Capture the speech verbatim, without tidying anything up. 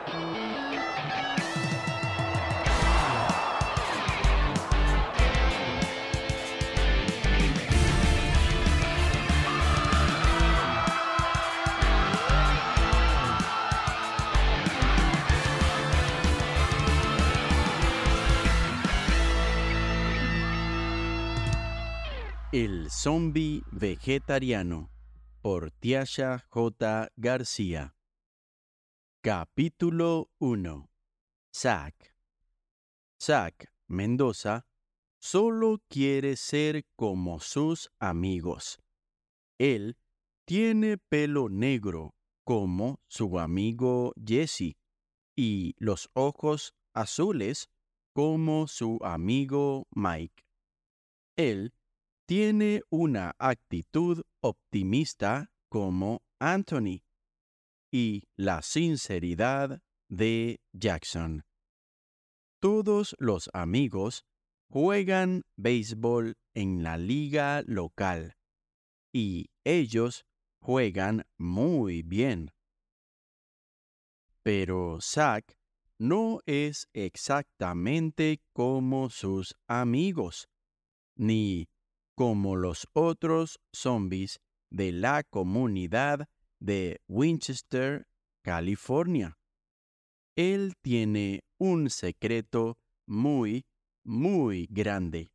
El zombi vegetariano, por Tiasha J. García. Capítulo uno. Zack. Zack Mendoza solo quiere ser como sus amigos. Él tiene pelo negro como su amigo Jesse y los ojos azules como su amigo Mike. Él tiene una actitud optimista como Anthony y la sinceridad de Jackson. Todos los amigos juegan béisbol en la liga local y ellos juegan muy bien. Pero Zack no es exactamente como sus amigos, ni como los otros zombies de la comunidad de Winchester, California. Él tiene un secreto muy, muy grande.